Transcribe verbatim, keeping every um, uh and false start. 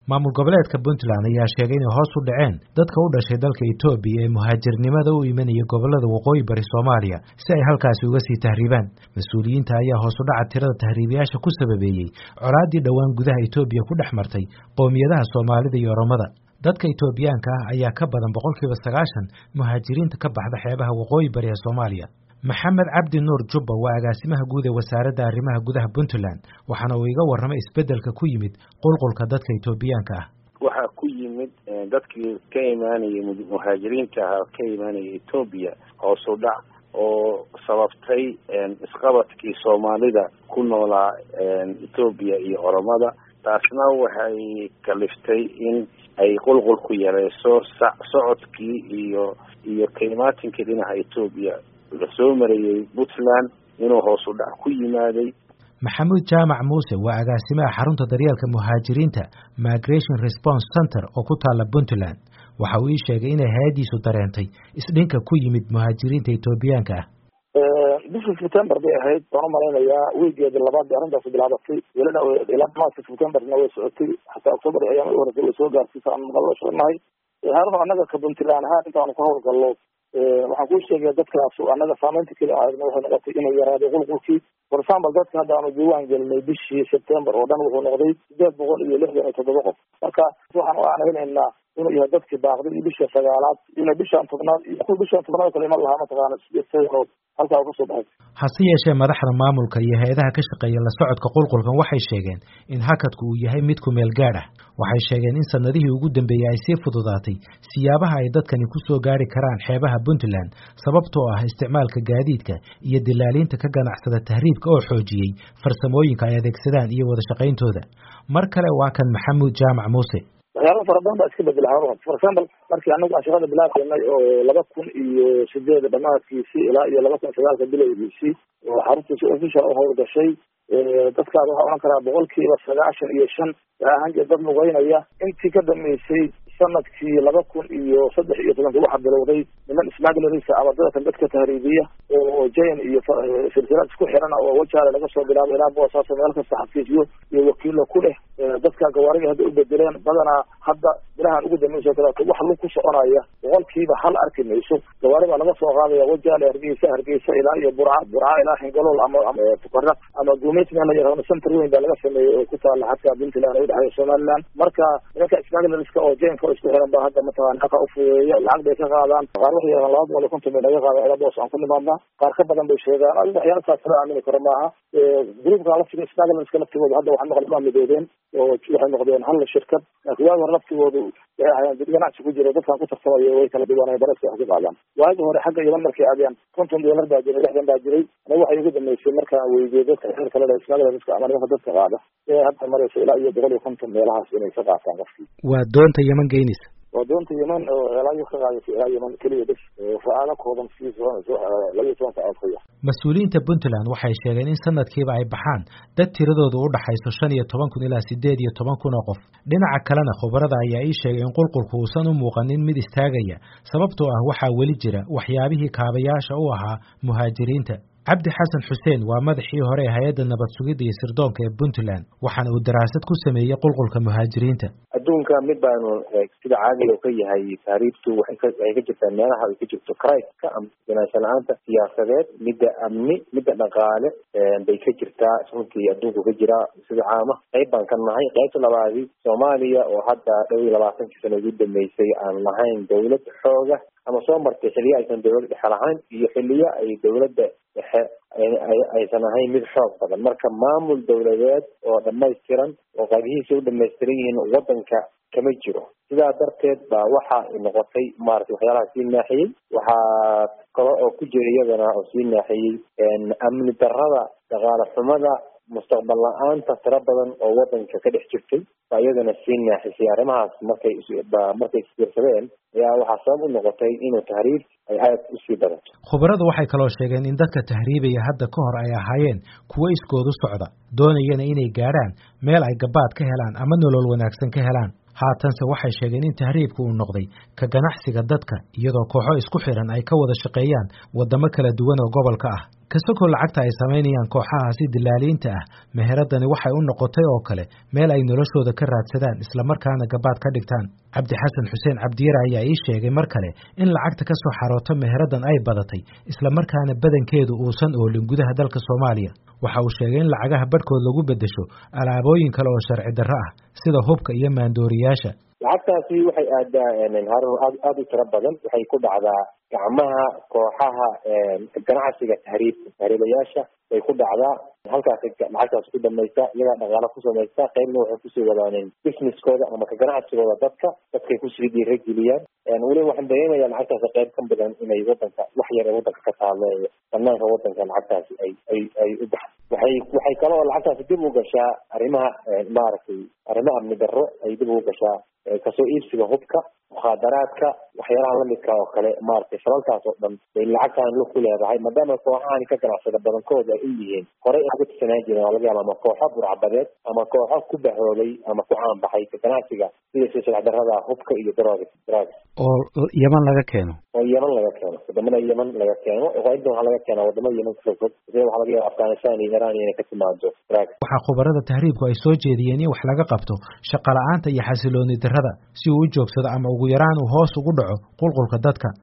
maamul goboleedka Puntland ayaa sheegay in hoos u dhaceen dadka u dhashay dalka Itoobiya ee muhaajirnimada u imanaya gobolada waqooyi bari Soomaaliya si ay halkaas uga sii tahriibaan. Mas'uuliyiinta ayaa hoos u dhaca tirada tahriibayaasha ku sababeeyay colaadii dhawaan gudaha Itoobiya ku dhexmartay qoomiyadaha Soomaalida iyo Oromada. dadka Itoobiyaanka ah ayaa ka badan boqolkiiba sagaashan muhaajiriinta ka baxda xeebaha waqooyi bari ee Soomaaliya. Maxamed Cabdi Nuur Jubba waa agaasimaha guud ee wasaaradda arrimaha gudaha Puntland waxaana uu iga warramay isbeddelka ku yimid qulqulka dadka Itoobiyaanka ah. waxa ku yimid dadkii ka imaanayay muhaajiriinta ah ka imaanayay Itoobiya oo soo dhac oo sababtay isqabadkii Soomaalida ku noolaa Itoobiya iyo Oromada taasna waxay kaliftay in ay qulqul ku yareyso socodkii iyo iyo kaymaatinkii dhinaca Itoobiya soo marayay Puntland inuu hoos u dhac ku yimaaday. Maxamuud Jaamac Muuse waa agaasimaha xarunta daryeelka muhaajiriinta Migration Response Center oo ku taala Puntland waxa uu ii sheegay in hay'adiisu dareentay isdhinka ku yimid muhaajiriinta Itoobiyaanka ah. bishii September bay ahayd waxaan maleynayaa weegeeda labaad ee arrintaas bilaabatay ilaa ilaa maalinta September-na way socotay xataa October ayaan u warqay soo gaartay saan maqlo shaqnahay harba anaga ka Puntland ahaan intaan ku hawlgalno waxaan ku sheegay dadkaas anaga saameynta kale ahaydna waxay noqotay inay yaraado qulqulkii for example dadka hadda aanu diiwaan gelinay bishii September oo dhan wuxuu noqday sideed boqol iyo lixdan iyo toddoba qof marka waxaan u aanaynaynaa inuu yahay dadkii baaqday bisha sagaalaad inay bishan tobnaad iyo bishan tobnaad kale ma laha mataqaana sidoo kale halka uga soo baxay. hase yeeshee madaxda maamulka iyo hay'adaha ka shaqeeya la socodka qulqulkan waxay sheegeen in hakadku uu yahay mid ku meel gaar ah. waxay sheegeen in sanadihii ugu dambeeyay ay sii fududaatay siyaabaha ay dadkani ku soo gaari karaan xeebaha Puntland sababtoo ah isticmaalka gaadiidka iyo dilaaliinta ka ganacsada tahriibka oo xoojiyay farsamooyinka ay adeegsadaan iyo wada shaqayntooda. mar kale waa kan Maxamuud Jaamac Muuse. waxyaalo fara badan baa iska bedelay hawlaha for example markii anagu aan shaqada bilaabnay oo laba kun iyo sideed dhamaadkiisii ilaa iyo laba kun iyo sagaalka bilowgiisii oo xaruntiisa official oo howlgashay dadkaas waxaa oran karaa boqolkiiba sagaashan iyo shan ahaan dad lugeynaya intii ka dambeysay sanadkii laba kun iyo saddex iyo tobanka waxaa bilowday niman smugglers ama dadka dadka tahriibiya oo jayn iyo silsilad isku xiran oo wajaale laga soo bilaabo ilaa Boosaaso meel kasta xafiisyo iyo wakiilo ku leh dadka gawaariga hadda u bedeleen badanaa hadda bilahan ugu dambeysay kala wax lagu ku soconaya boqolkiiba hal arki mayso gawaariga laga soo qaadaya wajaale Hargeysa Hargeysa ilaa iyo Burca Burca ilaa Hingalool ama ama Tukarraq ama Gumeysna la yiraahdo center weyn baa laga sameeyay oo ku taala xadka Puntland oo dhaxay Somaliland marka dadka smugglers oo jayn isku xiran baa hadda mataqaan xaqa u fuudeeyo lacag bay ka qaadaan qaar waxay yiraahdaan laba boqol iyo konton bay laga qaadaa ilaa boos aan ku nimaadna qaar ka badan bay sheegaan adiga waxyaalo taas la aamini karo maaha groupka la fikiray smugglers kala tigooda hadda waxaan maqlay ma midoodeen oo waxay noqdeen hal shirkad laakiin waa laftigoodu waxay hayaan dad ganacsi ku jira dadkan ku tartamaya way kala duwanay baraska wax ka qaadaan waagi hore xagga Yemen markay aadeen konton dollar baa jiray lixdan baa jiray aniga waxay ugu dambeysay markaa weydiiyay dadka xeer kale ee smugglers ama dadka dadka qaada ee hadda maraysa ilaa iyo boqol iyo konton meelahaas inay ka qaataan qofkii waa doonta Yemen geynaysa wadonta Yemen oo ilaa ka qaadaysa ilaa Yemen kaliya bas faa'ala koodan si soo laga soo taasaya. Mas'uuliyiinta Puntland waxay sheegeen in sanadkiiba ay baxaan dad tiradoodu u dhaxayso shan iyo toban kun ilaa sideed iyo toban kun oo qof. dhinaca kalena khubarada ayaa ii sheegay in qulqulku uusan u muuqanin mid istaagaya sababtoo ah waxaa weli jira waxyaabihii kaabayaasha u ahaa muhaajiriinta. Cabdi Xasan Xuseen waa madaxii hore ee hay'adda nabad sugidda iyo sirdoonka ee Puntland waxaana uu daraasad ku sameeyay qulqulka muhaajiriinta. adduunka mid baanu sida caadiga ka yahay taariikhtu waxay ka ay ka jirtaa meelaha ay ka jirto crisis-ka ama ganacsiga siyaasadeed midda amni midda dhaqaale bay ka jirtaa runtii adduunku ka jira sida caama qayb baan ka nahay qaybta labaadii Soomaaliya oo hadda dhow iyo labaatan sano ugu dambeysay aan lahayn dawlad xooga ama soo martay xilliyo aysan dawlad dhexe lahayn iyo xilliyo ay dawladda dhexe aysan ahayn mid xoog badan marka maamul dawladeed oo dhammaystiran oo qaybihiisa u dhammaystiran yihiin waddanka kama jiro sidaa darteed baa waxa noqotay maartay waxyaalaha sii naaxiyey waxaa kale oo ku jira iyadana oo sii naaxiyey amni darrada dhaqaale xumada mustaqbal la'aanta tira badan oo waddanka ka dhex jirtay baa iyadana sii naaxisay arrimahaas markay markay isbiirsadeen ayaa waxaa sabab u noqotay inuu tahriib ay aad u sii badato. khubaradu waxay kaloo sheegeen in dadka tahriibaya hadda ka hor ay ahaayeen kuwo iskoodu socda doonayana inay gaaraan meel ay gabaad ka helaan ama nolol wanaagsan ka helaan haatanse waxay sheegeen in tahriibku uu noqday ka ganacsiga dadka iyadoo kooxo isku xiran ay ka wada shaqeeyaan wadamo kala duwan oo gobolka ah kasakoo lacagta ay samaynayaan kooxahaasi dilaaliinta ah meheradani waxay u noqotay oo kale meel ay noloshooda ka raadsadaan islamarkaana gabaad ka dhigtaan cabdi xasan xuseen cabdiyare ayaa ii sheegay mar kale in lacagta ka soo xaroota meheradan ay badatay islamarkaana badankeedu uusan oolin gudaha dalka Soomaaliya waxa uu sheegay in lacagaha badhkood lagu bedesho alaabooyin kale oo sharci darro ah sida hubka iyo maandooriyaasha lacagtaasi waxay aadaa harun aad aad u tiro badan waxay ku dhacdaa gacmaha kooxaha ganacsiga tahriibka tahriibayaasha bay ku dhacdaa halkaas lacagtaas ku dhamaysta iyagaa dhaqaale ku samaysta qaybna waxay kusii wadaaneen businesskooda ama ka ganacsigooda dadka dadkay kusii dhiirageliyaan weliba waxaan dareemayaa lacagtaas qayb ka badan inay wadanka wax yar ee wadanka ka taaleeyo banaanka wadanka lacagtaasi ay ay ay u baxdo waxay waxay kaloo lacagtaasi dib u gashaa arrimaha maaragtay arrimaha amni darro ay dib u gashaa kasoo iibsiga hubka mukhaadaraadka waxyaalaha lamidka oo kale maaragtay falalkaas oo dhan bay lacagtaan lu ku leedahay maadaama kooxahani ka ganacsada badankooda ay u yihiin horey ay uga tirsanaan jireen waa laga yaaba ama kooxo burcabadeed ama kooxo ku bahoobay ama ku caan baxay ka ganacsiga sida silsilac darrada hubka iyo darooga daraaga oo Yemen laga keeno oo Yemen laga keeno wadamada Yemen laga keeno oo inta waxa laga keeno wadamada Yemen ka fog sida waxa laga yaaba Afghanistan iyo Iran inay ka timaado daraaga waxa khubarada tahriibku ay soo jeediyeen in wax laga qabto shaqo la'aanta iyo xasilooni darrada si uu u joogsado ama ugu yaraan uu hoos ugu dhaco qulqulka dadka